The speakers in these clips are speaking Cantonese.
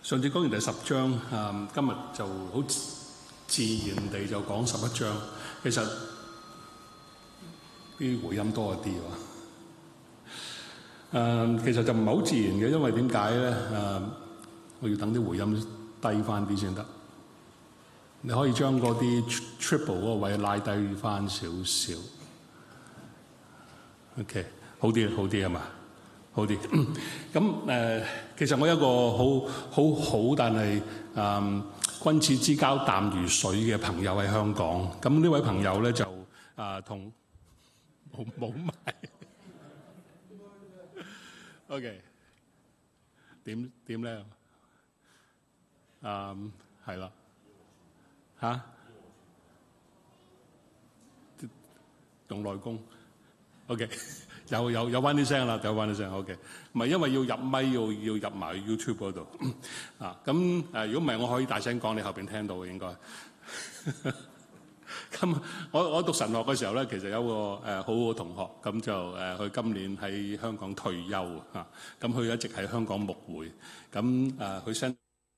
上次講完第10章，今日就好自然地就講11章。其實啲回音多一啲喎。其實就唔係好自然嘅，因為點解咧？我要等啲回音低翻啲先得。你可以將嗰啲 triple 嗰個位拉低翻少少。OK， 好啲係嘛？好啲。咁其實我有一個好但係君子之交淡如水嘅朋友喺香港。咁呢位朋友咧就同冇埋。OK， 點咧？係啦。用內功 ，OK， 有翻啲聲啦，有翻啲聲 ，OK， 唔係因為要入咪，要入埋 YouTube 嗰度咁如果唔係，我可以大聲講，你後邊聽到嘅應該。咁我讀神學嘅時候咧，其實有個好好嘅同學，咁就佢今年喺香港退休咁佢一直喺香港牧會，咁佢send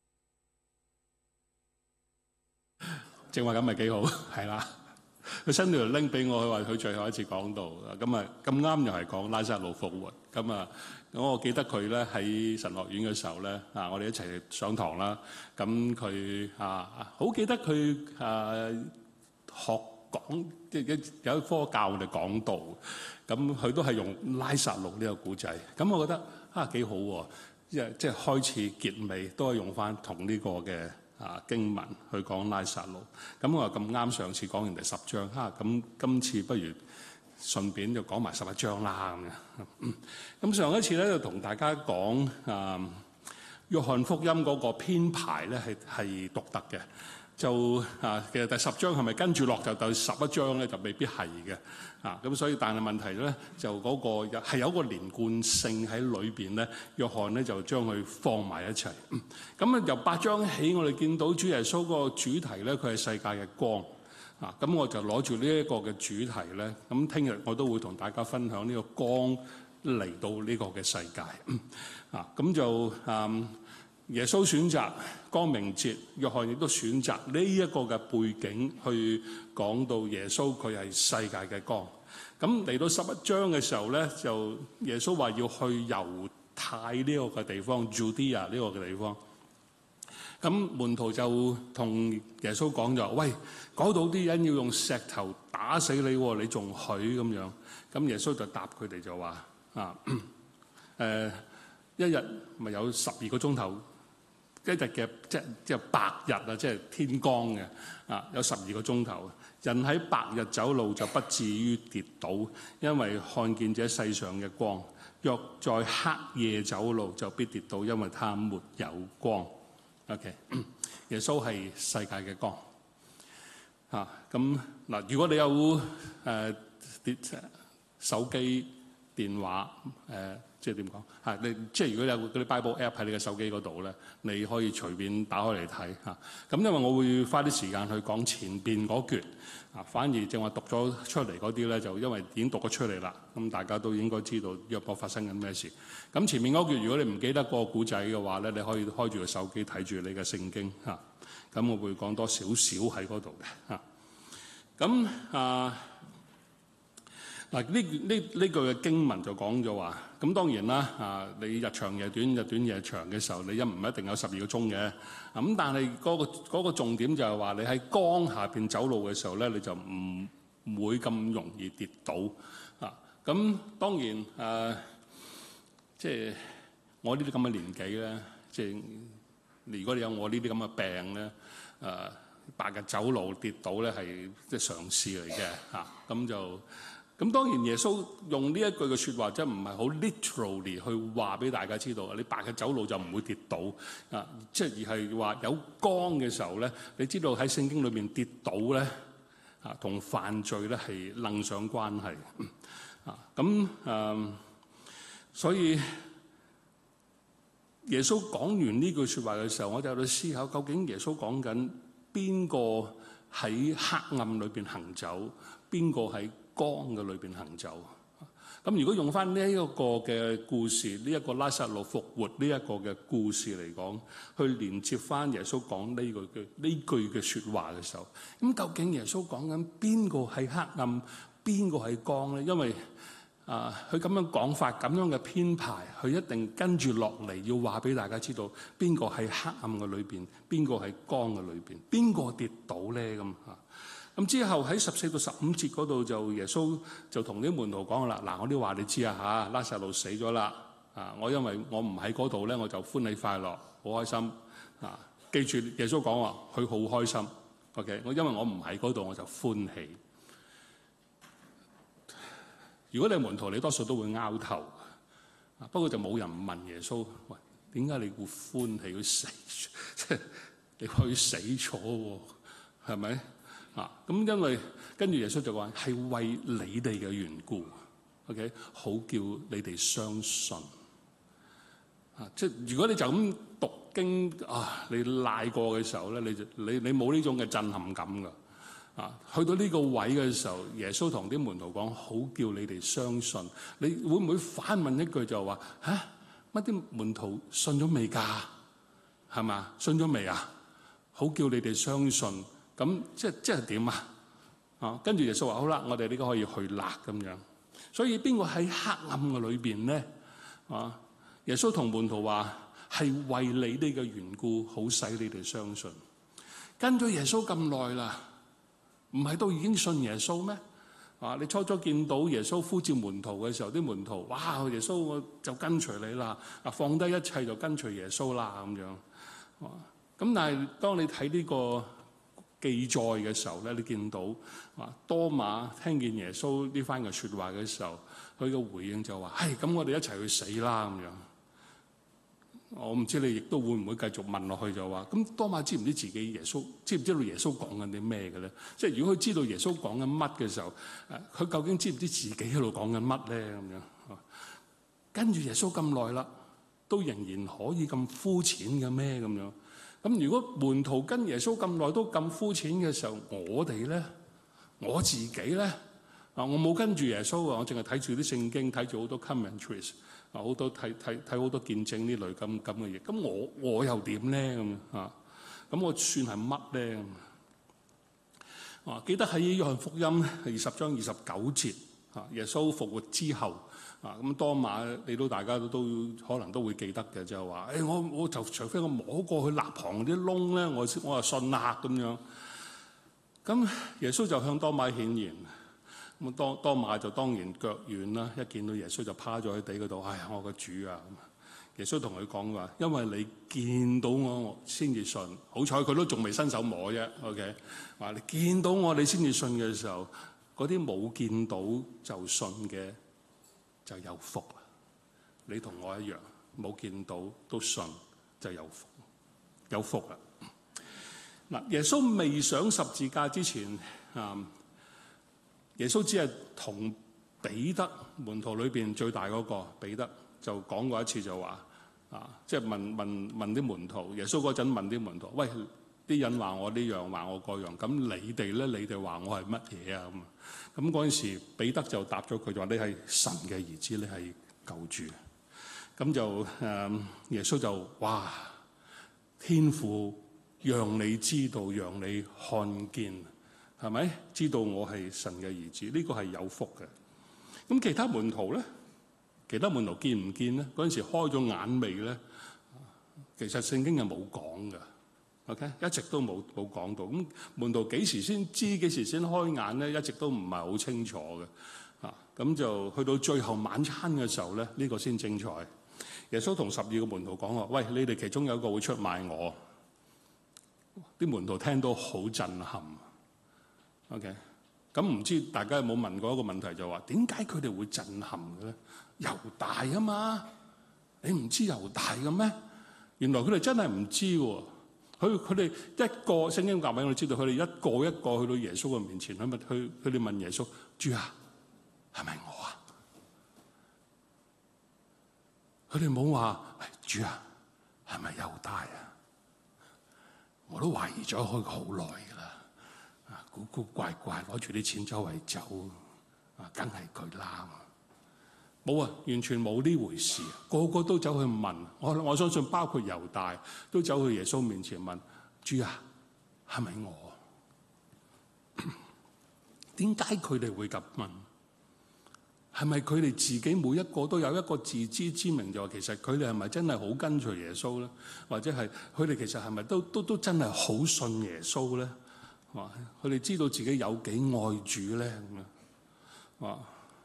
正話咁咪幾好，係啦。佢send條 link 俾我，佢話佢最後一次講道，咁啱又係講拉撒路復活，咁我記得佢咧喺神學院嘅時候咧，我哋一齊上堂啦，咁佢好記得佢學講即係有一科教我哋講道，咁佢都係用拉撒路呢個古仔，咁我覺得幾好喎，即係開始結尾都係用翻同呢個嘅經文去講拉撒路，咁我話咁啱上次講完第10章，咁今次不如順便就講埋11章啦咁樣。咁上一次咧就同大家講約翰福音嗰個編排咧係獨特嘅，就其實第10章係咪跟住落就第11章咧就未必係嘅。咁所以但係問題咧就嗰個係有個連貫性喺裏邊咧，約翰咧就將佢放埋一齊。咁由8章起，我哋見到主耶穌個主題咧，佢係世界嘅光。咁我就攞住呢一個嘅主題咧，咁聽日我都會同大家分享呢個光嚟到呢個嘅世界。咁就耶穌選擇光明節，約翰亦都選擇呢一個嘅背景去講到耶穌佢係世界嘅光。咁嚟到11章嘅時候咧，就耶穌話要去猶太呢個嘅地方 Judea 呢個嘅地方。咁門徒就同耶穌講咗：喂，嗰度啲人要用石頭打死你，你仲許咁樣？咁耶穌就答佢哋就話：一日咪有12個鐘頭。一日嘅即係白日即係天光嘅有12個鐘頭。人喺白日走路就不至於跌倒，因為看見這世上嘅光；若在黑夜走路，就必跌倒，因為他沒有光。OK， 耶穌係世界嘅光。咁嗱，如果你有手機、電話即係點講？你即係如果有嗰啲 Bible App 喺你嘅手機嗰度咧，你可以隨便打開嚟睇嚇。咁因為我會花啲時間去講前邊嗰橛，反而正話讀咗出嚟嗰啲咧，就因為已經讀咗出嚟啦，咁大家都應該知道約伯發生緊咩事。咁前面嗰橛，如果你唔記得個古仔嘅話咧，你可以開住個手機睇住你嘅聖經嚇。咁我會講多少少喺嗰度嘅嚇。咁嗱，呢句嘅經文就講咗話，咁當然啦，你日長夜短，日短夜長嘅時候，你唔一定有12個鐘嘅。咁但係嗰個重點就係話，你喺光下邊走路嘅時候咧，你就唔會咁容易跌倒。咁當然即係我呢啲咁嘅年紀咧，即係如果你有我呢啲咁嘅病咧，白日走路跌倒咧係即係常事嚟嘅。咁當然耶穌用呢一句嘅説話，即係唔係好 literally 去話俾大家知道，你白日走路就唔會跌倒即係而係話有光嘅時候咧，你知道喺聖經裏面跌倒咧同犯罪咧係楞上關係所以耶穌講完呢句説話嘅時候，我就喺度思考，究竟耶穌講緊邊個喺黑暗裏邊行走，邊個喺光嘅裏邊行走？ 咁如果用翻呢一個嘅故事，呢一個拉撒路復活呢一個嘅故事嚟講，去連接翻耶穌講呢句嘅説話嘅時候，咁究竟耶穌講緊邊個係黑暗，邊個係光咧？因為佢咁樣講法，咁樣嘅編排，佢一定跟住落嚟要話俾大家知道，邊個係黑暗嘅裏邊，邊個係光嘅裏邊，邊個跌倒咧咁嚇。咁之後喺14到15節嗰度，就耶穌就同啲門徒講啦，嗱，我啲話你知啊嚇，拉撒路死咗啦，我因為我唔喺嗰度咧，我就歡喜快樂，好開心啊！記住耶穌講話，佢好開心。OK， 因為我唔喺嗰度，我就歡喜。如果你係門徒，你多數都會拗頭，不過就冇人問耶穌，喂，點解你會歡喜佢死？即係你話佢死咗喎，係咪？咁因為跟住耶穌就話係為你哋嘅緣故 ，OK， 好叫你哋相信。即係如果你就咁讀經你賴過嘅時候咧，你冇呢種嘅震撼感㗎。去到呢個位嘅時候，耶穌同啲門徒講，好叫你哋相信。你會唔會反問一句就話乜啲門徒信咗未㗎？係咪？信咗未啊？好叫你哋相信。咁即係點啊？跟住耶穌話：好啦，我哋呢個可以去辣咁樣。所以邊個喺黑暗嘅裏邊咧？耶穌同門徒話係為你哋嘅緣故，好使你哋相信。跟咗耶穌咁耐啦，唔係都已經信耶穌咩？你初初見到耶穌呼召門徒嘅時候，啲門徒哇！耶穌我就跟隨你啦，放低一切就跟隨耶穌啦咁樣。咁但係當你睇呢個記載嘅時候咧，你見到多馬聽見耶穌呢番嘅説話嘅時候，佢嘅回應就話：咁我哋一齊去死啦咁樣。我唔知你亦都會唔會繼續問落去就話：咁多馬知唔知自己知唔知道耶穌講緊啲咩嘅咧？即係如果佢知道耶穌講緊乜嘅時候，佢究竟知唔知自己喺度講緊乜咧？咁樣跟住耶穌咁耐啦，都仍然可以咁膚淺嘅咩？咁樣。咁如果門徒跟耶穌咁耐都咁膚淺嘅時候，我哋咧，我自己咧，我冇跟住耶穌啊，我淨係睇住啲聖經，睇住好多 commentaries，好多睇好多見證呢類咁嘅嘢。咁我又點咧？咁我算係乜咧？記得喺約翰福音20章29節，耶穌復活之後。咁多馬你大家都可能都會記得嘅，就係話：我就除非我摸過去肋旁啲窿咧，我就信啦咁樣。咁耶穌就向多馬顯現，咁多馬就當然腳軟啦，一見到耶穌就趴咗喺地嗰度，我個主啊！耶穌同佢講話：因為你見到我先至信，好彩佢都仲未伸手摸啫。OK， 話你見到我你先至信嘅時候，嗰啲冇見到就信嘅，就有福啦！你同我一樣，冇見到都信就有福，有福啦！嗱，耶穌未上十字架之前，耶穌只係同彼得門徒裏邊最大嗰個彼得就講過一次，就話即係問啲門徒，耶穌嗰陣問啲門徒：喂，啲人話我呢樣，話我嗰樣，咁你哋咧？你哋話我係乜嘢啊？咁嗰陣時，彼得就答咗佢，就話：你係神嘅兒子，你係救主。咁就耶穌就哇，天父讓你知道，讓你看見，係咪？知道我係神嘅兒子，呢個係有福嘅。咁其他門徒咧？其他門徒見唔見咧？嗰陣時開咗眼未咧？其實聖經係冇講嘅。OK， 一直都冇講到。咁門徒幾時先知？幾時先開眼咧？一直都唔係好清楚嘅。咁就去到最後晚餐嘅時候咧，呢個先精彩。耶穌同12個門徒講話：喂，你哋其中有一個會出賣我。啲門徒聽到好震撼。OK， 咁唔知大家有冇問過一個問題，就話點解佢哋會震撼嘅咧？猶大啊嘛，你唔知猶大嘅咩？原來佢哋真係唔知喎。佢哋一個聖經教俾我哋知道，佢哋一個一個去到耶穌嘅面前，佢哋問耶穌：主啊，係咪我啊？佢哋冇話：主啊，係咪猶大啊？我都懷疑咗佢好耐㗎啦，古古怪怪攞住啲錢周圍走，梗係佢啦。 冇啊，完全冇呢回事。個個都走去問，我相信包括猶大都走去耶穌面前問：主啊，係咪我？點解佢哋會咁問？係咪佢哋自己每一個都有一個自知之明，就話其實佢哋係咪真係好跟隨耶穌咧？或者係佢哋其實係咪都真係好信耶穌咧？話佢哋知道自己有幾愛主咧？咁樣話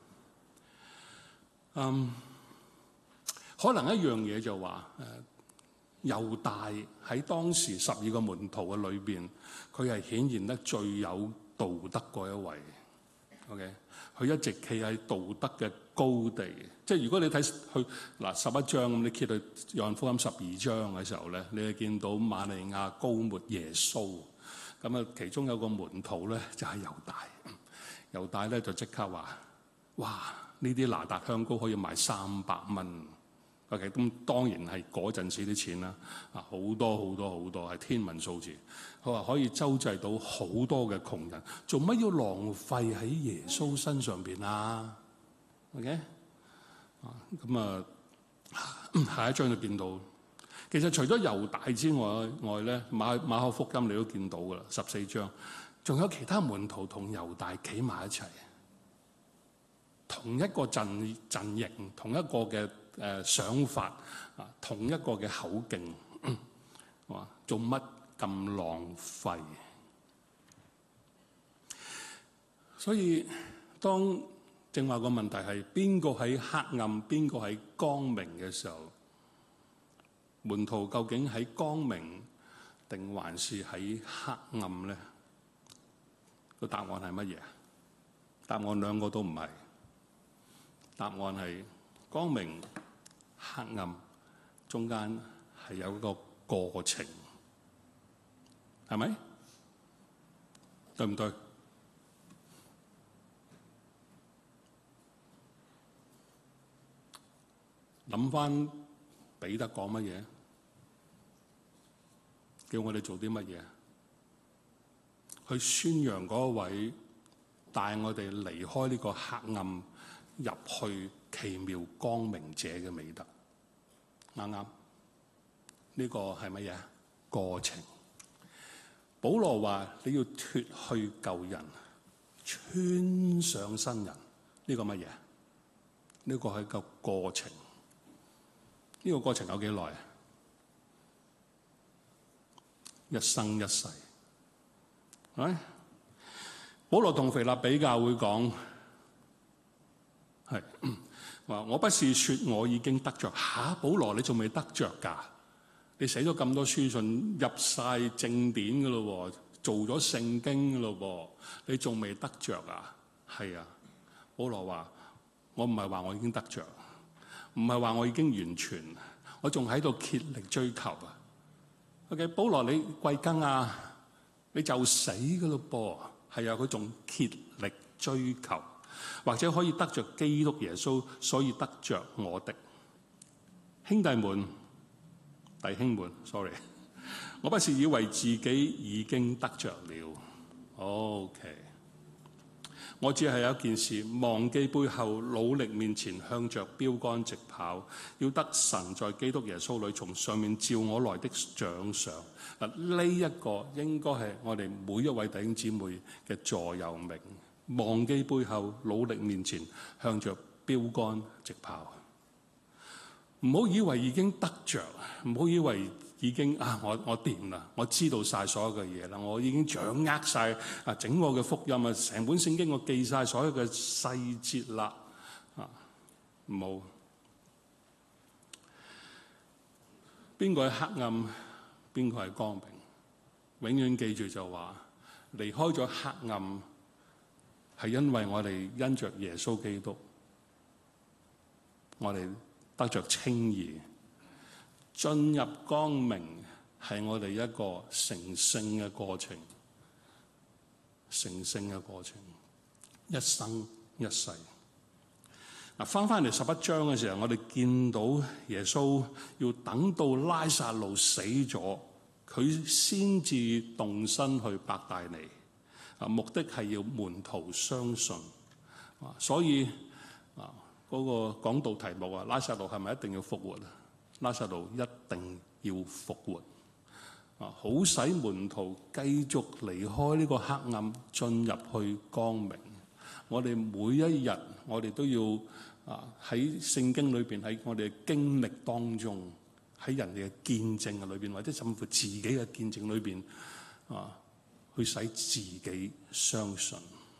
可能一樣嘢就話猶大喺當時12個門徒嘅裏邊，佢係顯現得最有道德嗰一位。OK， 佢一直企喺道德嘅高地。即係如果你睇去嗱11章咁，你揭去約翰福音12章嘅時候咧，你係見到瑪利亞膏抹耶穌。咁啊，其中有個門徒咧就係猶大。猶大咧就即刻話：哇！呢啲拿達香膏可以賣300蚊。OK， 咁當然係嗰陣時啲錢啦。啊，好多係天文數字。佢話可以周濟到好多嘅窮人，做乜要浪費喺耶穌身上邊啊 ？OK， 咁啊，下一章就見到，其實除咗猶大之外咧，馬可福音你都見到噶啦，14章，仲有其他門徒同猶大企埋一齊，同一個陣營，同一個嘅想法啊，同一個嘅口徑，話做乜咁浪費？所以當正話個問題係邊個喺黑暗，邊個喺光明嘅時候，門徒究竟喺光明定還是喺黑暗咧？個答案係乜嘢？答案兩個都唔係。答案係光明黑暗中間係有一個過程，係咪？對唔對？諗翻彼得講乜嘢？叫我哋做啲乜嘢？去宣揚嗰位帶我哋離開呢個黑暗，入去奇妙光明者嘅美德。啱啱呢個係乜嘢？過程。保羅話你要脫去舊人，穿上新人。呢個乜嘢？呢個係個過程。呢個過程有幾耐？一生一世。保羅同腓立比教會講，係話我不是說我已經得着。保羅你仲未得着㗎？你寫咗咁多書信，入晒正典㗎咯，做咗聖經㗎咯，你仲未得着啊？係啊。保羅話我唔係話我已經得着，唔係話我已經完全，我仲喺度竭力追求啊。OK， 保羅你貴庚啊？你就死㗎咯噃。係啊，佢仲竭力追求，或者可以得着基督耶穌，所以得着我的兄弟們、弟兄們。sorry， 我不是以為自己已經得着了。OK， 我只係有一件事，忘記背後，努力面前，向着標杆直跑，要得神在基督耶穌裏從上面召我來的獎賞。呢一個應該係我哋每一位弟兄姊妹嘅座右銘。忘記背後，努力面前，向着標杆直跑。唔好以為已經得着，唔好以為已經我掂啦，我知道晒所有嘅嘢啦，我已經掌握晒整個嘅福音啊，成本聖經我記晒所有嘅細節啦。唔好。邊個喺黑暗，邊個係光明？永遠記住就話，離開咗黑暗係因為我哋因着耶穌基督，我哋得着稱義，進入光明係我哋一個成聖嘅過程，成聖嘅過程，一生一世。翻嚟11章嘅時候，我哋見到耶穌要等到拉撒路死咗，佢先至動身去伯大尼。目的係要門徒相信。所以嗰個講道題目啊，拉撒路係咪一定要復活啊？拉撒路一定要復活啊！好使門徒繼續離開呢個黑暗，進入去光明。我哋每一日，我哋都要喺聖經裏邊，喺我哋嘅經歷當中，喺人哋嘅見證嘅裏邊，或者甚至乎自己嘅見證裏邊去使自己相信。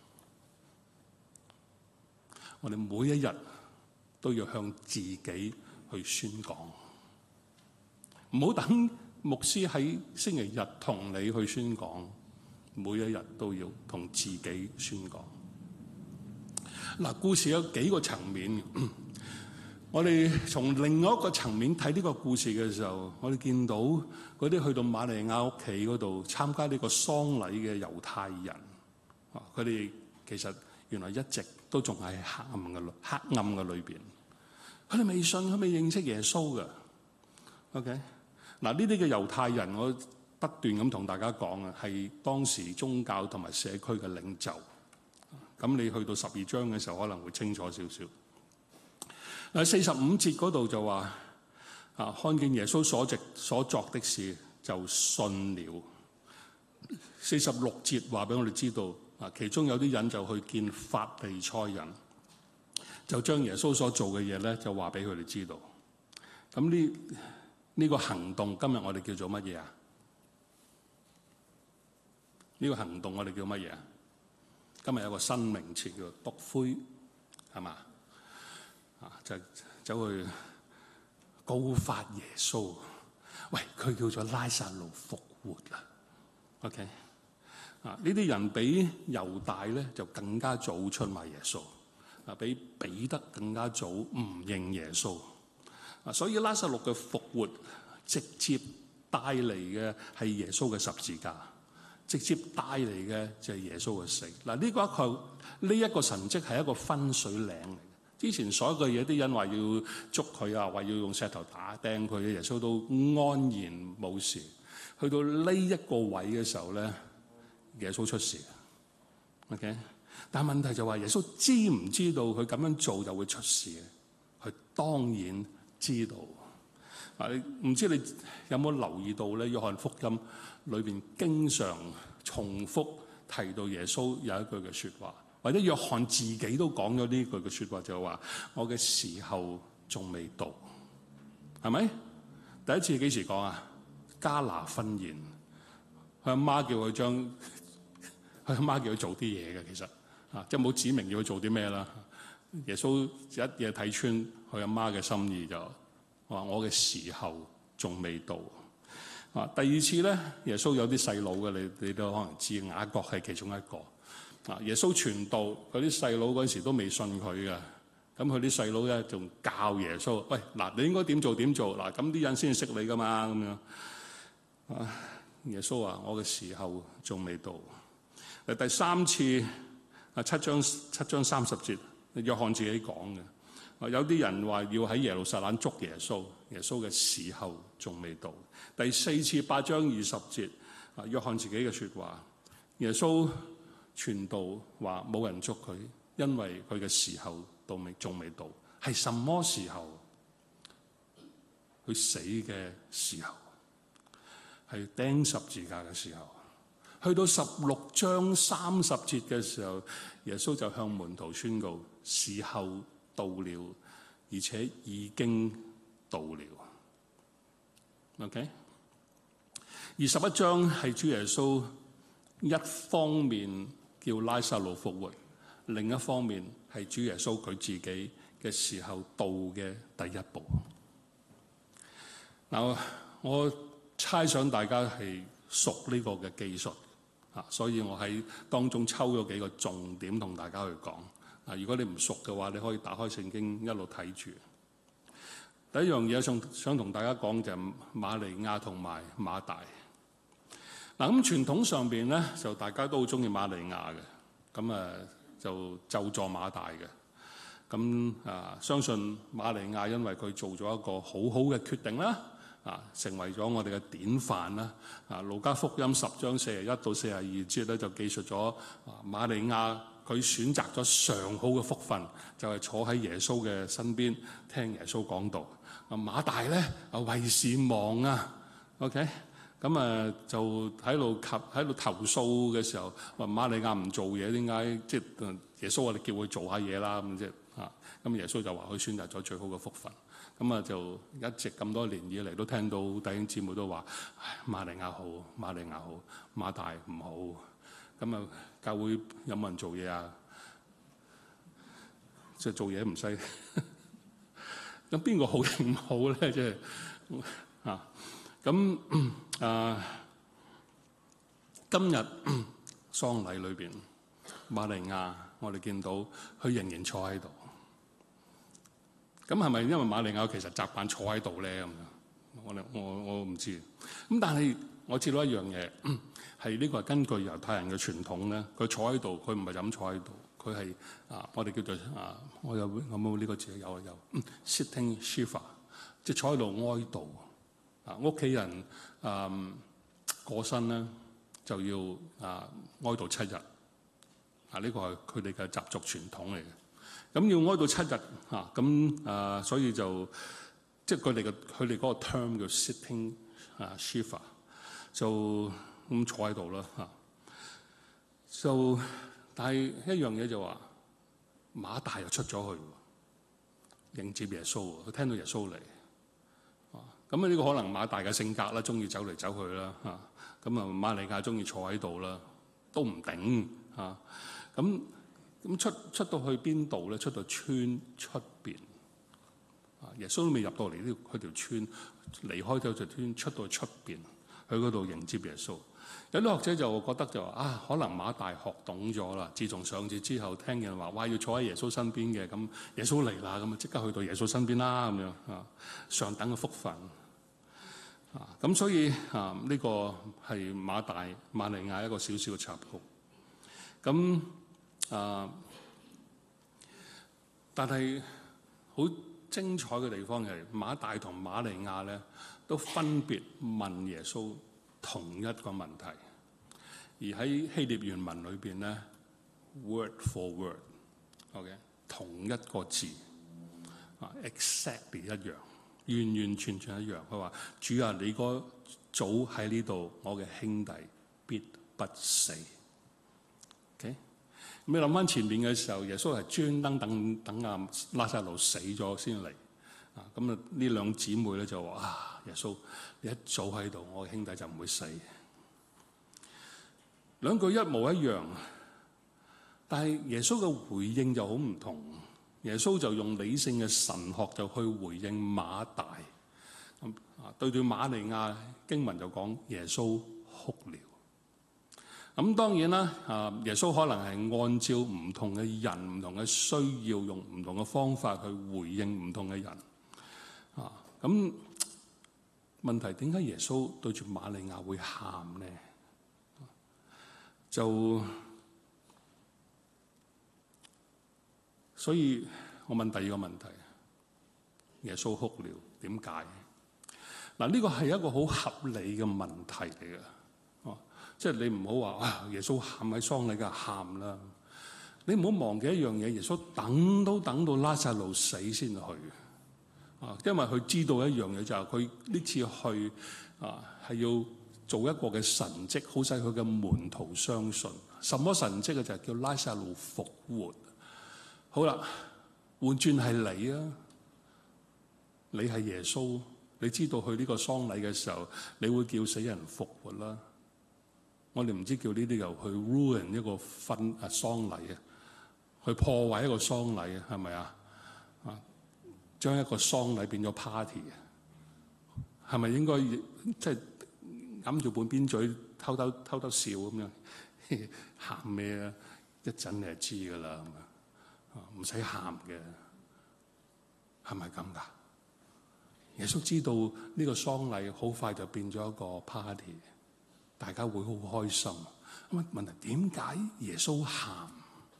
我哋每一日都要向自己去宣講，唔好等牧師喺星期日同你去宣講，每一日都要同自己宣講。嗱，故事有幾個層面。我哋從另外一個層面睇呢個故事嘅時候，我哋見到嗰啲去到瑪利亞屋企嗰度參加呢個喪禮嘅猶太人，佢哋其實原來一直都仲喺黑暗嘅裏邊。佢哋未信，佢未認識耶穌嘅。OK， 嗱，呢啲嘅猶太人，我不斷咁同大家講啊，係當時宗教同埋社區嘅領袖。咁你去到12章嘅時候，可能會清楚少少。45節嗰度就話看見耶穌所作的事就信了。46節話俾我哋知道，其中有啲人就去見法利賽人，就將耶穌所做嘅嘢咧，就話俾佢哋知道。咁呢個行動今日我哋叫做乜嘢啊？呢個行動我哋叫乜嘢啊？今日有個新名詞叫做篤灰，係嘛？就走去告發耶穌。喂，佢叫做拉撒路復活啦。OK， 呢啲人比猶大咧就更加早出賣耶穌，比彼得更加早唔認耶穌。所以拉撒路嘅復活直接帶嚟嘅係耶穌嘅十字架。直接帶嚟嘅就係耶穌嘅死。嗱，呢一個神蹟係一個分水嶺嚟嘅。之前所有嘅嘢，啲人話要捉佢啊，話要用石頭打釘佢，耶穌都安然冇事。去到呢一個位嘅時候咧，耶穌出事。OK， 但係問題就話耶穌知唔知道佢咁樣做就會出事？佢當然知道。唔知你有冇留意到咧？約翰福音裏邊經常重複提到耶穌有一句嘅説話，或者約翰自己都講咗呢句嘅説話，就係話：我嘅時候仲未到，係咪？第一次幾時講啊？迦拿婚宴，佢阿媽叫佢佢阿媽叫佢做啲嘢嘅，其實即係冇指明要佢做啲咩啦。耶穌一嘢睇穿佢阿媽嘅心意，就話：我嘅時候仲未到。第二次咧，耶穌有啲細佬嘅，你都可能知，雅各係其中一個。耶穌傳道，佢啲細佬嗰時都未信佢嘅，咁佢啲細佬咧仲教耶穌：喂，嗱，你應該點做點做，嗱，咁啲人先識你噶嘛，咁樣。耶穌話：我嘅時候仲未到。第三次7章30節，約翰自己講嘅。有啲人話要喺耶路撒冷捉耶穌，耶穌嘅時候仲未到。第4次8章20節，約翰自己嘅説話，耶穌傳道話冇人捉佢，因為佢嘅時候仲未到。係什麼時候？佢死嘅時候，係釘十字架嘅時候。去到16章30節嘅時候，耶穌就向門徒宣告：時候到了，而且已經到了。OK， 21章係主耶穌一方面叫拉撒路復活，另一方面係主耶穌佢自己嘅時候到嘅第一步。嗱，我猜想大家係熟呢個嘅技術，所以我喺當中抽咗幾個重點同大家去講。如果你唔熟嘅話，你可以打開聖經一路睇住。第一樣嘢想同大家講就係瑪利亞同埋馬大。嗱，咁傳統上邊咧就大家都好中意瑪利亞嘅，咁就咒詛馬大嘅。咁相信瑪利亞因為佢做咗一個好好嘅決定啦，成為咗我哋嘅典範啦。路加福音10章41到42節咧就記述咗瑪利亞佢選擇咗上好嘅福分，就係坐喺耶穌嘅身邊聽耶穌講道。馬大咧為事忙啊 ，OK， 咁就喺度投訴嘅時候，話瑪利亞唔做嘢，點解？即係耶穌我哋叫佢做下嘢啦咁啫啊！咁耶穌就話佢選擇咗最好嘅福分。咁就一直咁多年以嚟都聽到弟兄姊妹都話：瑪利亞好，瑪利亞好，馬大唔好。咁教會有冇人做嘢啊？即係做嘢唔使。咁邊個好定唔好咧？即係今日喪禮裏邊，瑪利亞我哋見到佢仍然坐喺度。咁係咪因為瑪利亞其實習慣坐喺度咧？咁樣我唔知。咁但係我知道一樣嘢，係呢個係根據猶太人嘅傳統咧。佢坐喺度，佢唔係就咁坐喺度，佢係我哋叫做我有冇呢個字？有sitting shiva， 即係坐喺度哀悼。屋企人過身咧，就要哀悼7日。呢個係佢哋嘅習俗傳統嚟嘅。咁要哀悼7日所以就即係佢哋嗰個 term 叫 sitting shiva， 就咁坐喺度啦但係一樣嘢就話馬大又出咗去迎接耶穌，佢聽到耶穌嚟咁呢個可能馬大嘅性格啦，中意走嚟走去啦咁瑪利亞中意坐喺度啦，都唔頂咁出到去邊度咧？出到村出邊耶穌都未入到嚟呢條村，離開咗條村，出到出邊去嗰度迎接耶穌。有啲學者就覺得就話可能馬大學懂咗啦。自從上次之後，聽見話要坐喺耶穌身邊嘅，咁耶穌嚟啦，咁即刻去到耶穌身邊啦，咁樣上等嘅福分咁所以呢個係瑪利亞一個小小嘅插曲。咁但係好精彩嘅地方係馬大同瑪利亞咧，都分別問耶穌同一個問題，而喺希臘原文裏邊咧 ，word for word，OK， 同一個字exactly 一樣，完完全全一樣。佢話：主啊，你個早喺呢度，我嘅兄弟必不死。OK。你諗翻前面嘅時候，耶穌係專登等拉撒路死咗先嚟咁呢兩姊妹咧就話：耶穌你一早喺度，我嘅兄弟就唔會死。兩句一模一樣，但係耶穌嘅回應就好唔同。耶穌就用理性嘅神學就去回應馬大對住瑪利亞，經文就講耶穌哭了。咁當然啦，耶穌可能係按照唔同嘅人、唔同嘅需要，用唔同嘅方法去回應唔同嘅人。咁問題點解耶穌對住瑪利亞會喊呢？所以我問第二個問題：耶穌哭了，點解？呢個係一個好合理嘅問題嚟嘅。即係你唔好話耶穌喊喺喪禮嘅喊啦，你唔好忘記一樣嘢，耶穌等到拉撒路死先去因為佢知道一樣嘢就係佢呢次去係要做一個嘅神蹟，好使佢嘅門徒相信。什麼神蹟嘅就係叫拉撒路復活。好啦，換轉係你啊，你係耶穌，你知道去呢個喪禮嘅時候，你會叫死人復活啦。我哋唔知叫呢啲又去 ruin 一個喪禮去破壞一個喪禮係咪將一個喪禮變咗 party 係咪應該即係揞住半邊嘴偷偷笑咁樣喊咩啊？一陣你就知㗎啦，唔使喊嘅，係咪咁㗎？耶穌知道呢個喪禮好快就變咗一個 party。大家會好開心。咁問題點解耶穌喊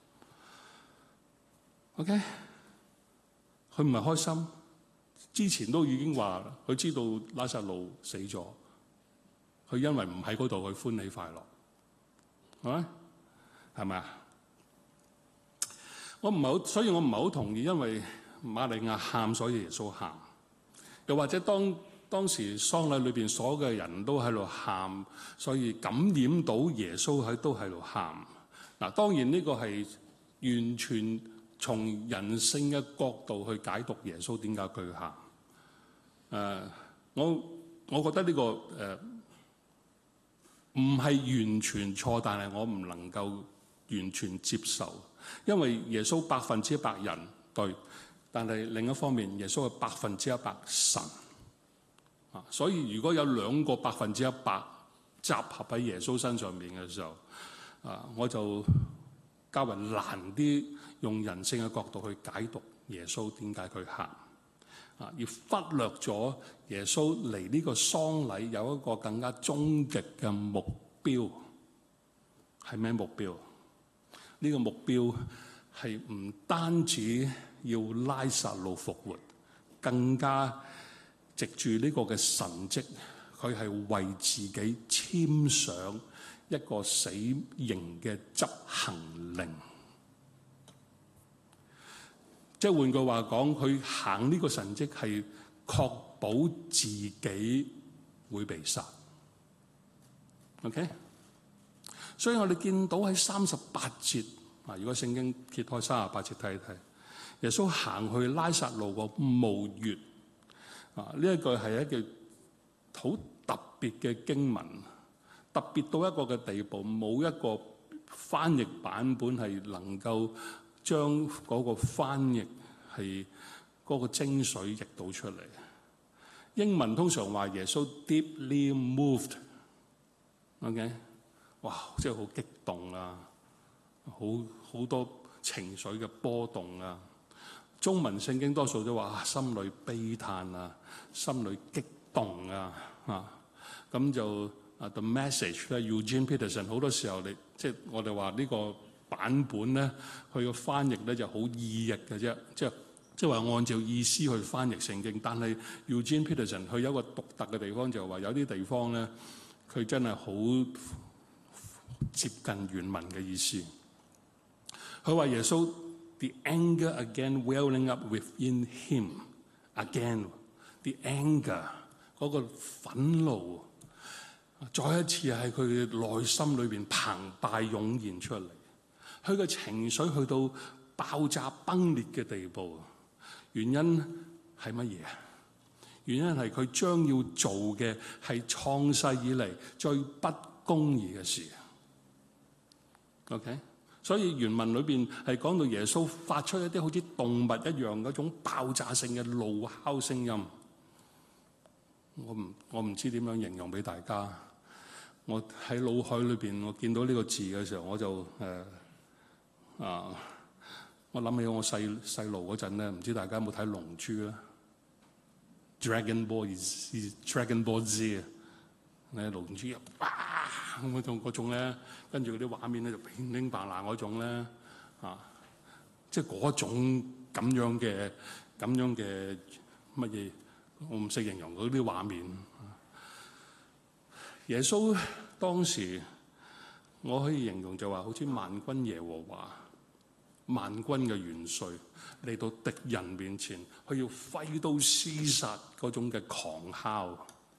？OK， 佢唔係開心。之前都已經話佢知道拉撒路死咗，佢因為唔喺嗰度，佢歡喜快樂，係咪啊？ 所以我唔係好同意，因為瑪利亞喊，所以耶穌喊。又或者當時喪禮裏邊所有嘅人都喺度喊，所以感染到耶穌都喺度喊。嗱，當然呢個係完全從人性嘅角度去解讀耶穌點解佢喊。我覺得呢個唔係完全錯，但係我唔能夠完全接受，因為耶穌100%人，對，但係另一方面耶穌係100%神。所以如果有兩個100%集合喺耶穌身上面嘅時候，我就較為難啲用人性嘅角度去解讀耶穌點解佢喊，而忽略咗耶穌嚟呢個喪禮有一個更加終極嘅目標。係咩目標？呢個目標係唔單止要拉撒路復活，更加藉住呢個嘅神蹟，佢係為自己簽上一個死刑嘅執行令。即係換句話講，佢行呢個神蹟係確保自己會被殺。OK， 所以我哋見到喺38節，如果聖經揭開38節睇一睇，耶穌行去拉撒路個墓穴。呢一句係一句好特別嘅經文，特別到一個嘅地步，冇一個翻譯版本係能夠將嗰個翻譯係嗰個精髓譯到出嚟。英文通常話耶穌 deeply moved，OK， 哇，即係好激動啊，好多情緒嘅波動啊。中文聖經多數都話心裏悲嘆啊，心裏激動啊，咁就The Message 咧 Eugene Peterson 好多時候即係我哋話呢個版本咧，佢個翻譯咧就好意譯嘅啫，即係話按照意思去翻譯聖經。但係 Eugene Peterson 佢有一個獨特嘅地方，就係話有啲地方咧，佢真係好接近原文嘅意思。佢話耶穌The anger again welling up within him again， the anger 嗰個憤怒，再一次喺佢內心裏邊澎湃湧現出嚟。佢嘅情緒去到爆炸崩裂嘅地步，原因係乜嘢？原因係佢將要做嘅係創世以嚟最不公義嘅事。OK。所以原文裏邊係講到耶穌發出一啲好似動物一樣嗰種爆炸性嘅怒哮聲音。我唔知點樣形容俾大家。我喺腦海裏邊，我見到呢個字嘅時候，我就我諗起我細路嗰陣咧，唔知大家有冇睇《龍珠》咧？ Dragon Ball Z 咧，龍珠咁嗰種咧，跟住嗰啲畫面咧就乒乒乓啷嗰種咧，即係嗰種咁樣嘅乜嘢，我唔識形容嗰啲畫面。耶穌當時我可以形容就話好似萬軍耶和華、萬軍嘅元帥嚟到敵人面前，佢要揮刀廝殺嗰種嘅狂哮。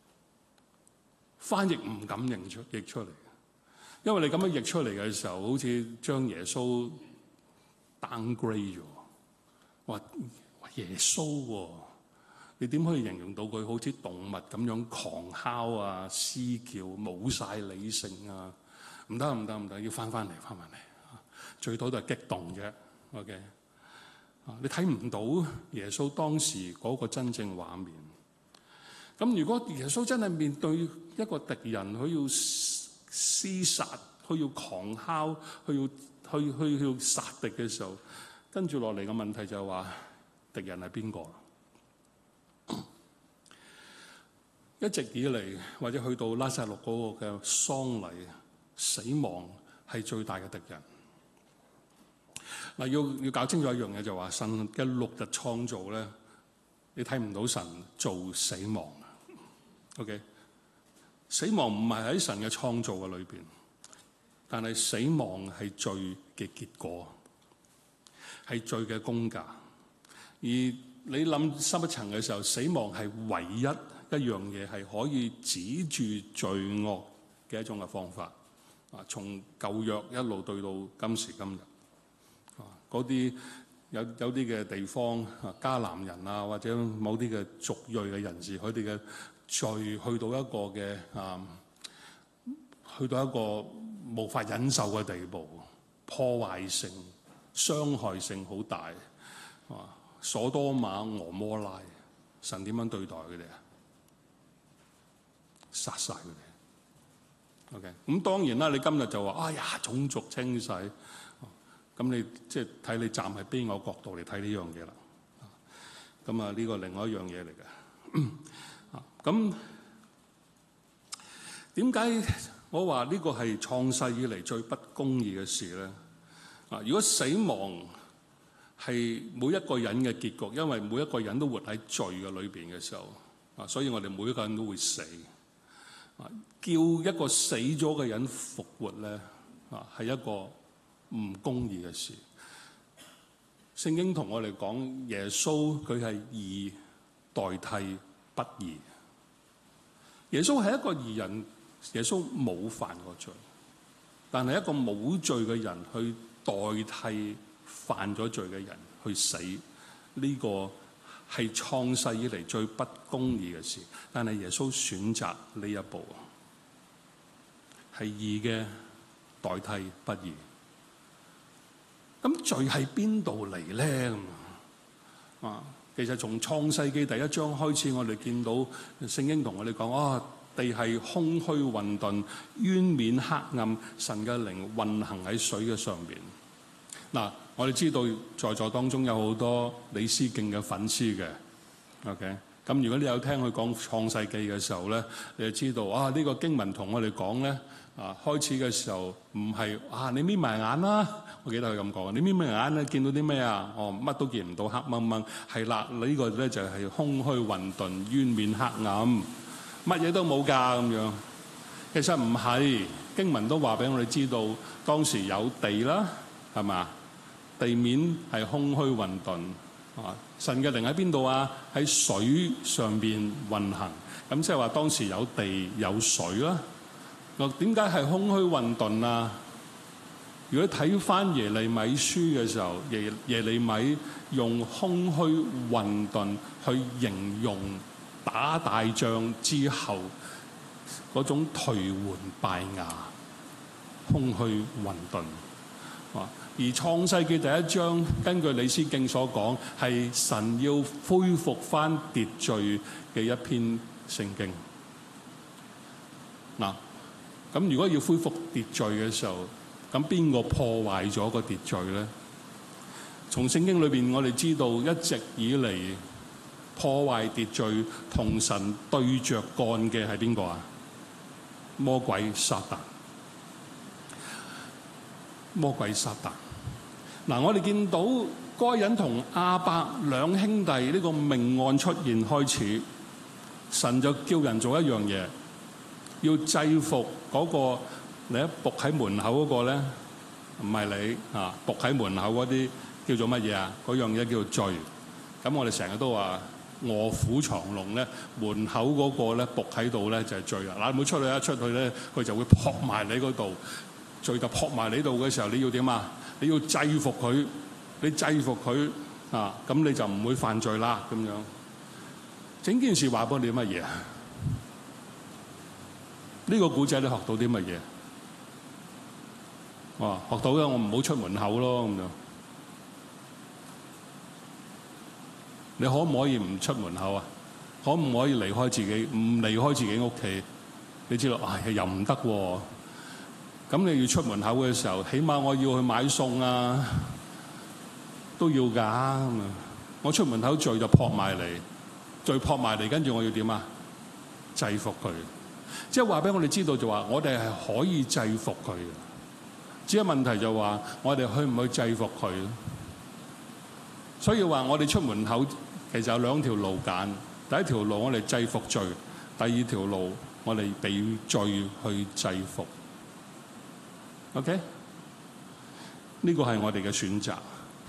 翻譯唔敢譯出嚟，因為你咁樣譯出嚟嘅時候，好似將耶穌 downgrade 咗。話耶穌喎，你點可以形容到佢好似動物咁樣狂哮啊、嘶叫、冇晒理性啊？唔得，要翻嚟，最多都係激動啫。OK， 你睇唔到耶穌當時嗰個真正畫面。咁如果耶穌真係面對一個敵人，佢要廝殺，佢要狂哮，佢要殺敵嘅時候，跟住落嚟嘅問題就係話敵人係邊個？一直以嚟或者去到拉撒路嗰個嘅喪禮，死亡係最大嘅敵人。嗱，要搞清楚一樣嘢，就話神嘅6日創造咧，你睇唔到神做死亡。OK， 死亡唔係喺神嘅創造嘅裏邊，但係死亡係罪嘅結果。 係罪嘅工價。而你諗深一層嘅時候，死亡係唯一一樣嘢係可以止住罪惡嘅一種嘅方法。從舊約一路對到今時今日，嗰啲有啲嘅地方迦南人啊，或者某啲嘅族裔嘅人士，佢哋嘅罪去到一個無法忍受嘅地步，破壞性、傷害性好大。所多瑪、俄摩拉，神點樣對待佢哋啊？殺晒佢哋。OK， 咁當然啦，你今日就話哎呀種族清洗，咁你即係睇你站喺邊個角度嚟睇呢樣嘢啦。咁啊呢個另外一樣嘢嚟嘅。咁點解我話呢個係創世以嚟最不公義嘅事咧？如果死亡係每一個人嘅結局，因為每一個人都活喺罪嘅裏邊嘅時候，所以我哋每一個人都會死。叫一個死咗嘅人復活咧，係一個唔公義嘅事。聖經同我哋講，耶穌佢係義代替不義。耶穌係一個義人，耶穌冇犯過罪，但係一個冇罪嘅人去代替犯咗罪嘅人去死，呢個係創世以嚟最不公義嘅事。但係耶穌選擇呢一步，係義嘅代替不義。咁罪係邊度嚟咧？其實從創世記第一章開始，我哋見到聖經同我哋講，地係空虛混沌，淵面黑暗，神嘅靈運行喺水嘅上邊。我哋知道在座當中有好多李思敬嘅粉絲嘅 ，OK。咁如果你有聽佢講創世記嘅時候咧，你就知道呢個經文同我哋講咧，開始嘅時候唔係你眯埋眼啦，我記得佢咁講，你眯埋眼咧見到啲咩啊？乜都見唔到，黑掹掹。係啦，呢個咧就係空虛混沌、淵面黑暗，乜嘢都冇㗎咁樣。其實唔係，經文都話俾我哋知道，當時有地啦，係嘛？地面係空虛混沌。神嘅靈喺邊度啊？喺水上邊運行。咁即係話當時有地有水啦。點解係空虛混沌啊？如果睇翻耶利米書嘅時候，耶利米用空虛混沌去形容打大仗之後嗰種頹垣敗瓦、空虛混沌。而創世記第一章，根據李思敬所講，係神要恢復翻秩序嘅一篇聖經。咁如果要恢復秩序嘅時候，咁邊個破壞咗個秩序咧？從聖經裏邊我哋知道，一直以嚟破壞秩序同神對着幹嘅係邊個啊？魔鬼撒旦。魔鬼撒旦。我哋見到該隱同亞伯兩兄弟呢個命案出現開始，神就叫人做一樣嘢，要制服嗰個你一仆喺門口嗰個咧，唔係你仆喺門口嗰啲叫做乜嘢啊？嗰樣嘢叫做罪。咁我哋成日都話臥虎藏龍咧，門口嗰個咧仆喺度咧就係罪啦。你唔好出去，一出去咧佢就會撲埋你嗰度，罪就撲埋你度嘅時候，你要點啊？你要制服佢，你制服佢咁你就唔會犯罪啦。咁樣整件事話俾你乜嘢啊？呢個古仔你學到啲乜嘢？學到嘅，我唔好出門口咯。咁樣你可唔可以唔出門口啊？可唔可以離開自己？唔離開自己屋企？你知道又唔得喎。咁你要出門口嘅時候，起碼我要去買餸啊，都要㗎。我出門口罪就撲埋嚟，罪撲埋嚟，跟住我要點啊？制服佢。即係話俾我哋知道，就話我哋係可以制服佢嘅，只係問題就話我哋去唔去制服佢。所以話我哋出門口其實有兩條路揀，第一條路我哋制服罪，第二條路我哋被罪去制服。OK， 呢個係我哋嘅選擇。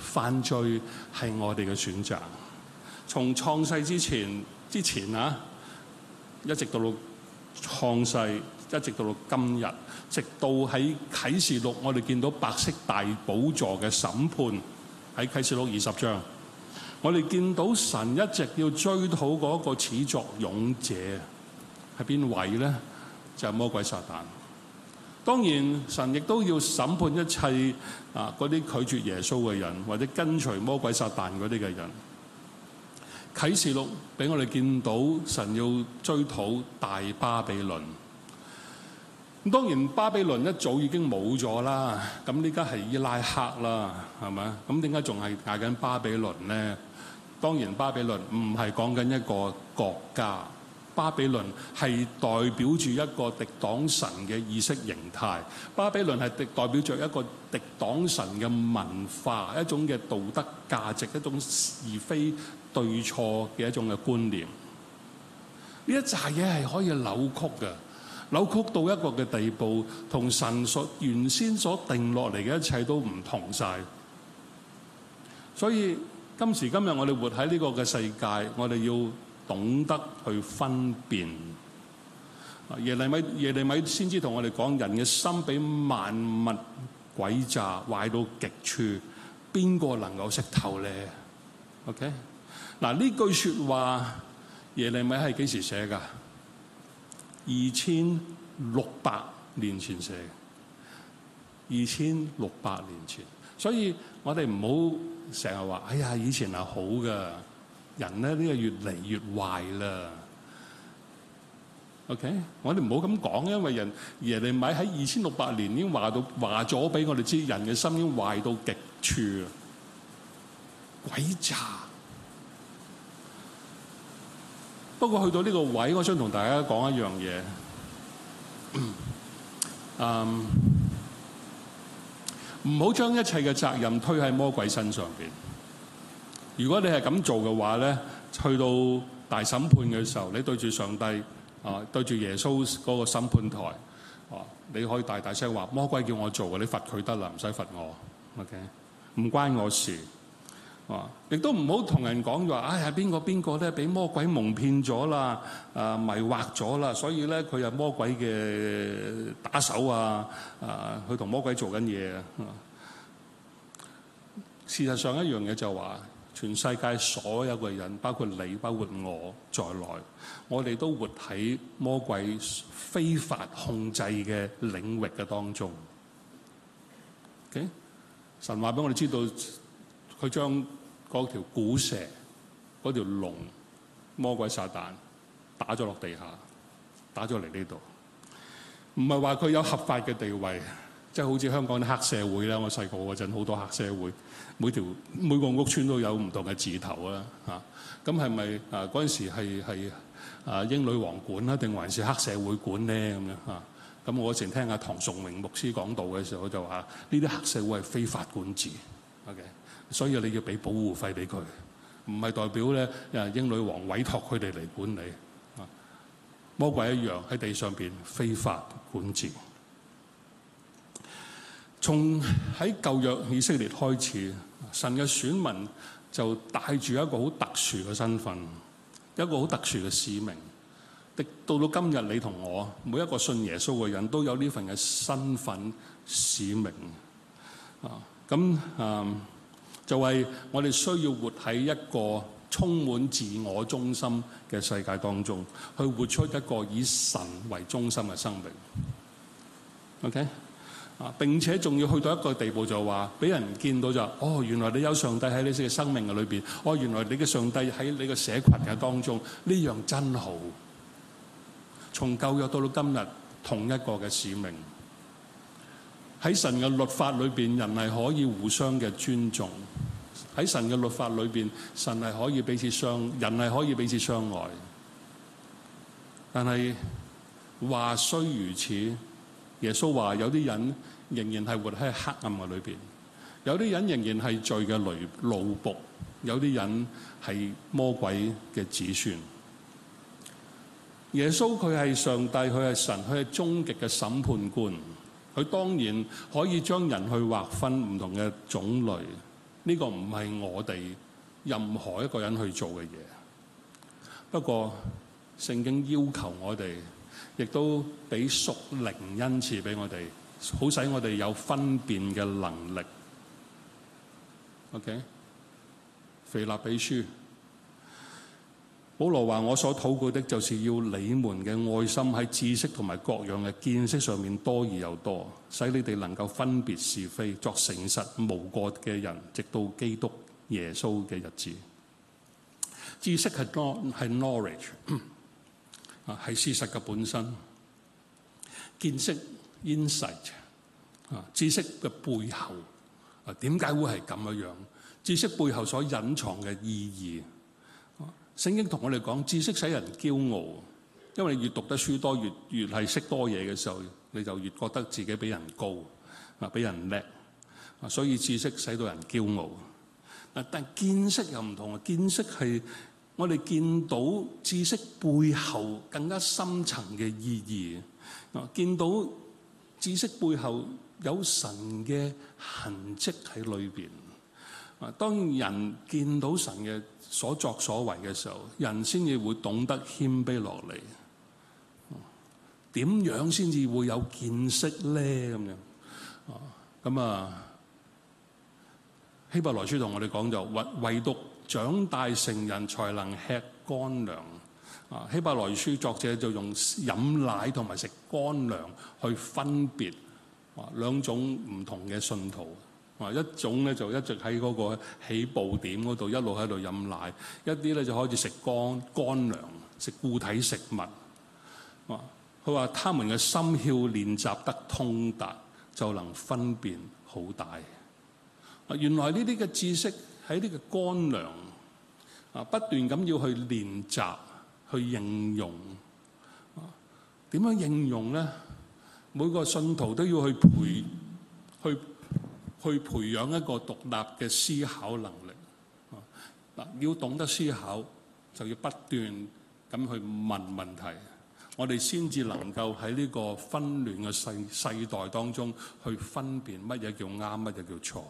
犯罪係我哋嘅選擇。從創世之前啊，一直到創世，一直到今日，直到喺啟示錄，我哋見到白色大寶座嘅審判喺啟示錄20章，我哋見到神一直要追討嗰個始作俑者係邊位咧？就係魔鬼撒旦。當然神亦都要審判一切嗰啲拒絕耶穌嘅人，或者跟隨魔鬼撒旦嗰啲嘅人。啟示錄俾我哋見到神要追討大巴比倫。咁當然巴比倫一早已經冇咗啦，咁呢家係伊拉克啦，係咪？咁點解仲係嗌緊巴比倫呢？當然巴比倫唔係講緊一個國家，巴比倫係代表住一個敵擋神嘅意識形態，巴比倫係代表着一個敵擋神嘅文化，一種嘅道德價值，一種是非對錯嘅一種嘅觀念。呢一紮嘢係可以扭曲嘅，扭曲到一個嘅地步，同神原先所定落嚟嘅一切都唔同晒。所以今時今日我哋活喺呢個嘅世界，我哋要懂得去分辨。耶利米先知同我哋講，人嘅心比萬物詭詐，壞到極處，邊個能夠識透咧 ？OK， 嗱，呢句説話耶利米係幾時寫㗎？2600年前寫嘅，2600年前。所以我哋唔好成日話，哎呀，以前係好㗎，人咧呢個越嚟越壞啦。OK， 我哋唔好咁講，因為耶利米喺2600年已經話咗俾我哋知，人嘅心已經壞到極處，詭詐。不過去到呢個位，我想同大家講一樣嘢。唔好將一切嘅責任推喺魔鬼身上邊。如果你係咁做嘅話咧，去到大審判嘅時候，你對住上帝對住耶穌嗰個審判台你可以大大聲話：魔鬼叫我做嘅，你罰佢得啦，唔使罰我。OK， 唔關我事。亦都唔好同人講話，哎呀，邊個咧俾魔鬼蒙騙咗啦，迷惑咗啦，所以咧佢係魔鬼嘅打手啊，佢同魔鬼做緊嘢啊。事實上一樣嘢就話，全世界所有嘅人，包括你，包括我在內，我哋都活喺魔鬼非法控制嘅領域嘅當中。Okay？ 神話俾我哋知道，佢將嗰條古蛇、嗰條龍、魔鬼撒旦打咗落地下，打咗嚟呢度。唔係話佢有合法嘅地位，即係好似香港啲黑社會啦。我細個嗰陣好多黑社會，每個屋村都有唔同嘅字頭啦。咁係咪嗰陣時係英女王管啦，定還是黑社會管咧？咁樣咁我成聽阿唐崇榮牧師講道嘅時候就話：呢啲黑社會係非法管治。OK。所以你要俾保護費俾佢，唔係代表咧英女王委託佢哋嚟管理。魔鬼一樣喺地上邊非法管治。從喺舊約以色列開始，神嘅選民就帶住一個好特殊嘅身份，一個好特殊嘅使命。到今日，你同我每一個信耶穌嘅人都有呢份嘅身份使命。就係我哋需要活喺一個充滿自我中心嘅世界當中，去活出一個以神為中心嘅生命。OK， 並且仲要去到一個地步，就話俾人見到就原來你有上帝喺你嘅生命嘅裏邊，原來你嘅上帝喺你嘅社群嘅當中，呢樣真好。從舊約到今日，同一個嘅使命。喺神嘅律法裏邊，人係可以互相嘅尊重。喺神嘅律法裏邊，人係可以彼此相愛。但係話雖如此，耶穌話有啲人仍然係活喺黑暗嘅裏邊，有啲人仍然係罪嘅奴僕，有啲人係魔鬼嘅子孫。耶穌佢係上帝，佢係神，佢係終極嘅審判官。佢當然可以將人去劃分唔同嘅種類， 呢個唔係我哋任何一個人去做嘅嘢。不過聖經要求我哋，亦都俾屬靈恩賜俾我哋，好使我哋有分辨嘅能力。OK， 腓立比書，保羅話：我所禱告的，就是要你們嘅愛心喺知識同埋各樣嘅見識上面多而又多，使你哋能夠分別是非，作誠實無過嘅人，直到基督耶穌嘅日子。知識係 knowledge 係事實嘅本身。見識 insight 知識嘅背後點解會係咁樣？知識背後所隱藏嘅意義。聖經同我哋講，知識使人驕傲，因為你越讀得書多，越係識多嘢嘅時候，你就越覺得自己比人高比人叻，所以知識使到人驕傲。但見識又唔同啊！見識係我哋見到知識背後更加深層嘅意義，見到知識背後有神嘅痕跡喺裏邊。當人見到神嘅所作所為嘅時候，人先至會懂得謙卑落嚟。點樣先至會有見識咧？咁樣希伯來書同我哋講就唯獨長大成人才能吃乾糧。希伯來書作者就用飲奶同埋食乾糧去分別兩種唔同嘅信徒。一種咧就一直喺嗰個起步點嗰度一路喺度飲奶，一啲咧就開始食乾糧，食固體食物。佢話他們嘅心竅練習得通達，就能分辨好歹。原來呢啲嘅知識喺呢個乾糧不斷咁要去練習去應用。點樣應用咧？每個信徒都要去培養一個獨立嘅思考能力。要懂得思考，就要不斷咁去問問題，我哋先至能夠喺呢個紛亂嘅世代當中去分辨乜嘢叫啱，乜嘢叫錯。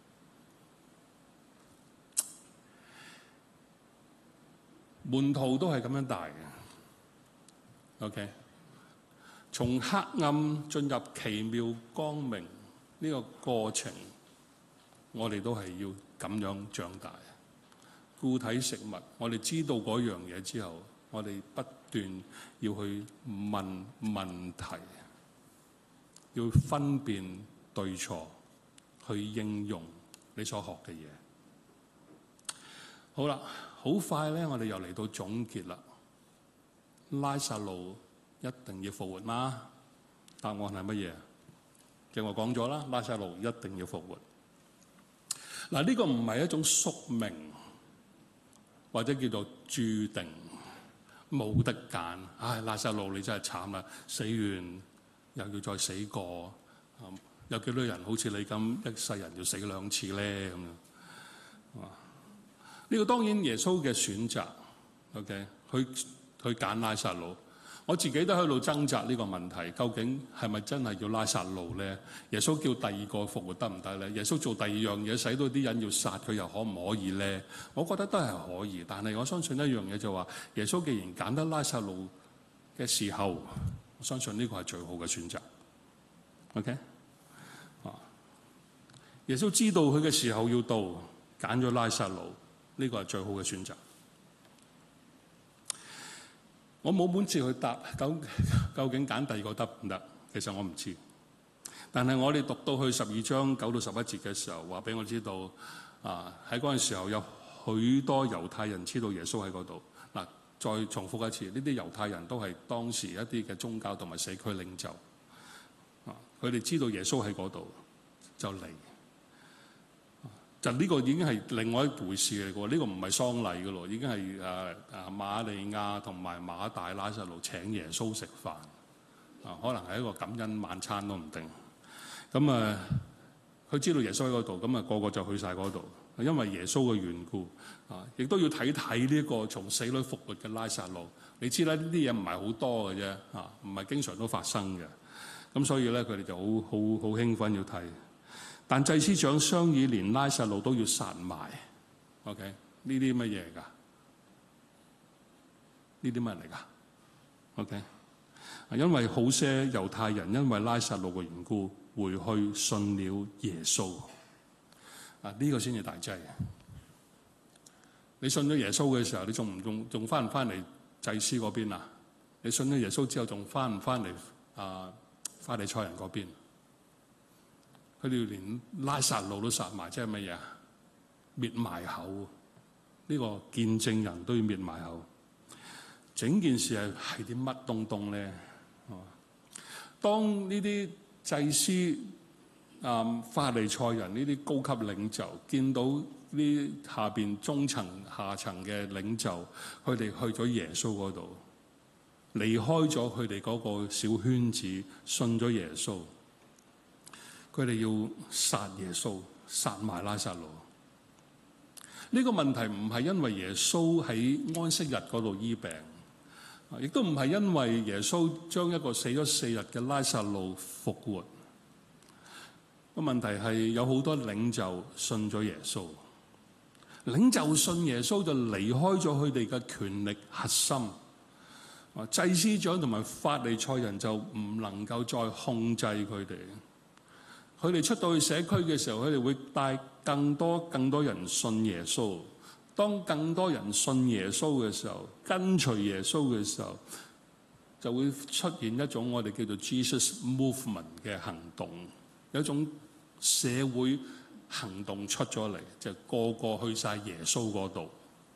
門徒都係咁樣大嘅。OK， 從黑暗進入奇妙光明呢個過程，我哋都係要咁樣長大。固體食物，我哋知道嗰樣嘢之後，我哋不斷要去問問題，要分辨對錯，去應用你所學嘅嘢。好啦，好快咧，我哋又嚟到總結啦。拉撒路一定要復活嗎？答案係乜嘢？正話講咗啦，拉撒路一定要復活。嗱，呢個唔係一種宿命，或者叫做注定，冇得揀。唉，拉撒路你真係慘啦，死完又要再死過。有幾多人好似你咁一世人要死2次咧？咁樣呢個當然耶穌嘅選擇。OK， 去揀拉撒路。我自己都喺度掙扎呢個問題，究竟係咪真係要拉撒路咧？耶穌叫第二個復活得唔得咧？耶穌做第二樣嘢，使到啲人要殺佢，又可唔可以咧？我覺得都係可以，但係我相信一樣嘢就話，耶穌既然揀得拉撒路嘅時候，我相信呢個係最好嘅選擇。OK， 耶穌知道佢嘅時候要到，揀咗拉撒路，呢個係最好嘅選擇。我冇本事去答究竟揀第二個得唔得？其實我唔知。但係我哋讀到去12章9到11節嘅時候，話俾我知道喺嗰陣時候有許多猶太人知道耶穌喺嗰度。嗱，再重複一次，呢啲猶太人都係當時一啲嘅宗教同埋社區領袖。佢哋知道耶穌喺嗰度就嚟。就呢個已經係另外一回事嚟嘅喎，呢個唔係喪禮嘅咯，已經係瑪利亞同埋馬大拉撒路請耶穌食飯，可能係一個感恩晚餐都唔定。咁佢知道耶穌喺嗰度，咁個個就去晒嗰度，因為耶穌嘅緣故。亦都要睇睇呢個從死裏復活嘅拉撒路。你知啦，呢啲嘢唔係好多嘅啫，唔係經常都發生嘅。咁所以咧，佢哋就好興奮要睇。 但祭司長商議連拉撒路都要殺埋。OK， 呢啲乜嘢㗎？呢啲乜嚟㗎 ？OK， 因為好些猶太人因為拉撒路嘅緣故回去信了耶穌。呢個先至大劑。你信咗耶穌嘅時候，你仲翻唔翻嚟祭司嗰邊啊？你信咗耶穌之後，仲翻唔翻嚟法利賽人嗰邊？佢哋連拉撒路都殺埋，即係乜嘢？滅埋口。呢個見證人都要滅埋口。整件事係啲乜東東咧？當呢啲祭司、法利賽人呢啲高級領袖見到呢下邊中層、下層嘅領袖，佢哋去咗耶穌嗰度，離開咗佢哋嗰個小圈子，信咗耶穌。佢哋要殺耶穌，殺埋拉撒路。呢個問題唔係因為耶穌喺安息日嗰度醫病，亦都唔係因為耶穌將一個死咗4日嘅拉撒路復活。個問題係有好多領袖信咗耶穌，領袖信耶穌就離開咗佢哋嘅權力核心。祭司長同埋法利賽人就唔能夠再控制佢哋。佢哋出到去社區嘅時候，佢哋會帶更多人信耶穌。當更多人信耶穌嘅時候，跟隨耶穌嘅時候，就會出現一種我哋叫做 Jesus Movement 嘅行動，有一種社會行動出咗嚟，就個個去晒耶穌嗰度。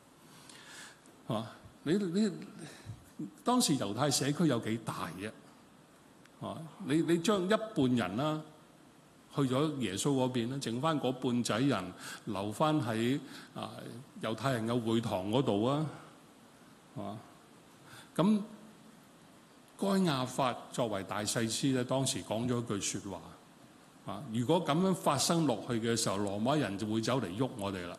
你當時猶太社區有幾大啫？你將一半人啦，去咗耶穌嗰邊咧，剩翻嗰半仔人留翻喺猶太人嘅會堂嗰度啊，係嘛？咁該亞法作為大祭司咧，當時講咗一句説話：如果咁樣發生落去嘅時候，羅馬人就會走嚟喐我哋啦。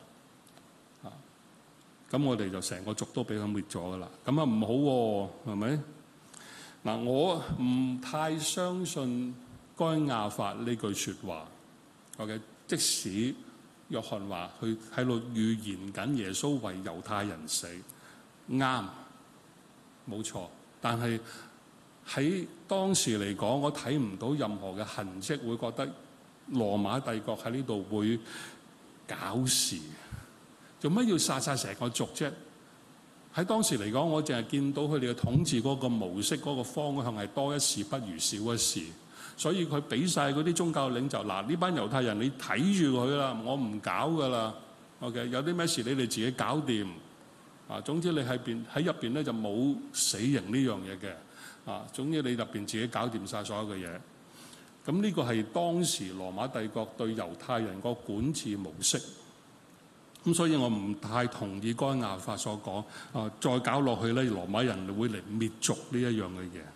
咁我哋就成個族都俾佢滅咗噶啦。咁唔好喎，係咪？我唔太相信該亞法呢句説話。OK， 即使約翰話佢喺度預言緊耶穌為猶太人死，啱，冇錯。但係喺當時嚟講，我睇唔到任何嘅痕跡，會覺得羅馬帝國喺呢度會搞事。做乜要殺晒成個族啫？喺當時嚟講，我淨係見到佢哋嘅統治嗰個模式、嗰個方向係多一事不如少一事。所以佢俾晒嗰啲宗教領袖，嗱，呢班猶太人你睇住佢啦，我唔搞噶啦。OK， 有啲咩事你哋自己搞掂。總之你喺入邊咧就冇死刑呢樣嘢嘅。總之你入邊自己搞掂晒所有嘅嘢。咁呢個係當時羅馬帝國對猶太人個管治模式。咁所以我唔太同意該亞法所講，再搞落去咧，羅馬人會嚟滅族呢一樣嘅嘢。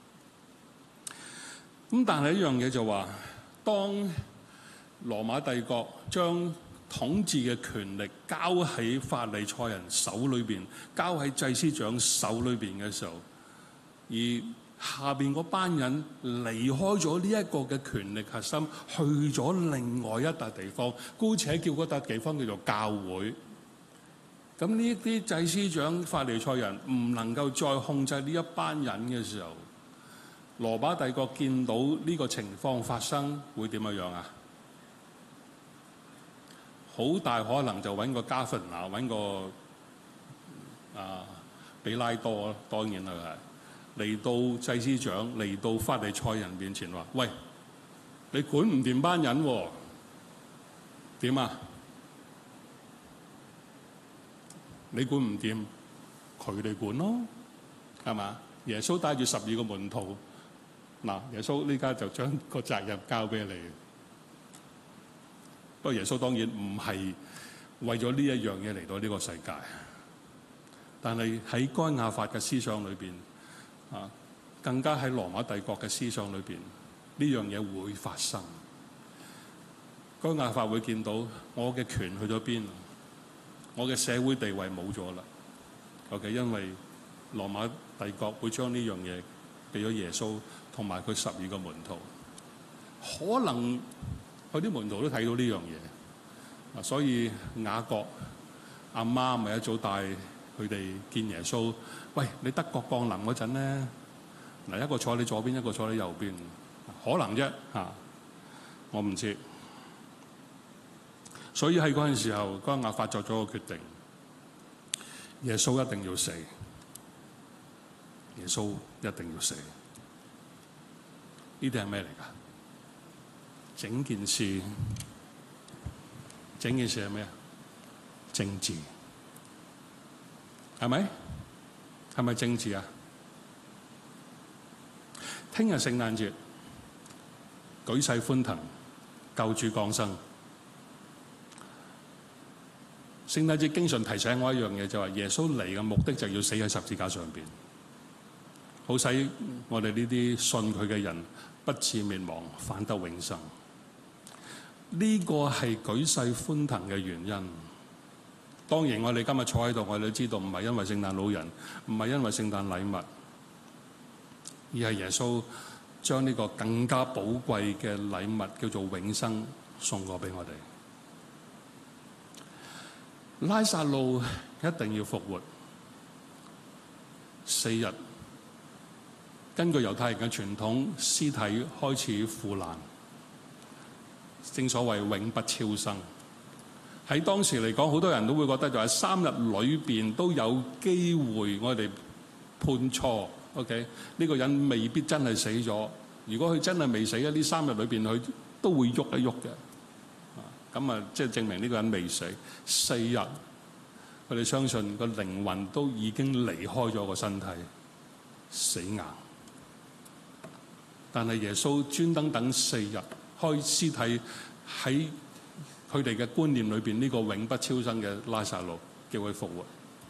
咁但係一樣嘢就話，當羅馬帝國將統治嘅權力交喺法利賽人手裏邊，交喺祭司長手裏邊嘅時候，而下邊嗰班人離開咗呢一個嘅權力核心，去咗另外一笪地方，姑且叫嗰笪地方叫做教會。咁呢啲祭司長、法利賽人唔能夠再控制呢一班人嘅時候，羅馬帝國見到呢個情況發生，會點樣啊？好大可能就揾個加弗拿，揾個比拉多，當然係嚟到祭司長，嚟到法利賽人面前話：喂，你管唔掂班人喎？點啊？你管唔掂，佢哋管咯，係嘛？耶穌帶住12個門徒，嗱，耶穌呢家就將個責任交俾你。不過耶穌當然唔係為咗呢一樣嘢嚟到呢個世界，但係喺該亞法嘅思想裏邊。更加喺羅馬帝國嘅思想裏邊，呢樣嘢會發生。該亞法會見到我嘅權去咗邊，我嘅社會地位冇咗啦。OK， 因為羅馬帝國會將呢樣嘢俾咗耶穌同埋佢12個門徒。可能佢啲門徒都睇到呢樣嘢，所以雅各阿媽咪一早帶佢哋見耶穌。喂，你得國降臨嗰陣咧，嗱，一個坐你左邊，一個坐你右邊，可能啫嚇，我唔知。所以喺嗰陣時候，嗰亞法作咗個決定，耶穌一定要死，耶穌一定要死。呢啲係咩嚟㗎？整件事係咩啊？政治，係咪？係咪政治啊？聽日聖誕節，舉世歡騰，救主降生。聖誕節經常提醒我一樣嘢，就係耶穌嚟嘅目的就係要死喺十字架上邊，好使我哋呢啲信佢嘅人不致滅亡，反得永生。呢個係舉世歡騰嘅原因。當然我哋今日坐喺度，我哋都知道唔係因為聖誕老人，唔係因為聖誕禮物，而係耶穌將呢個更加寶貴嘅禮物叫做永生送過俾我哋。拉撒路一定要復活4日，根據猶太人嘅傳統，屍體開始腐爛，正所謂永不超生。喺當時嚟講，好多人都會覺得就係3日裏邊都有機會我哋判錯。OK， 呢個人未必真係死咗。如果佢真係未死，呢3日裏邊佢都會喐一喐嘅。咁啊，即係證明呢個人未死。4日，佢哋相信個靈魂都已經離開咗個身體，死硬。但係耶穌專登等4日，開屍體喺佢哋嘅觀念裏邊，呢個永不超生嘅拉撒路叫佢復活。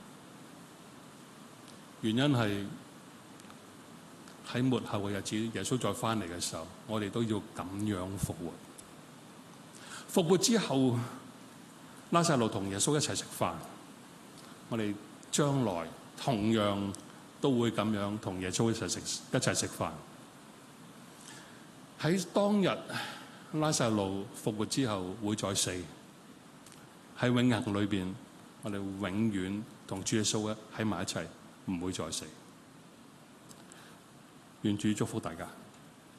原因係喺末後嘅日子，耶穌再翻嚟嘅時候，我哋都要咁樣復活。復活之後，拉撒路同耶穌一齊食飯。我哋將來同樣都會咁樣同耶穌一齊食飯。喺當日，拉撒路復活之後會再死。喺永恆裏邊，我哋永遠同主耶穌喺埋一齊，唔會再死。願主祝福大家。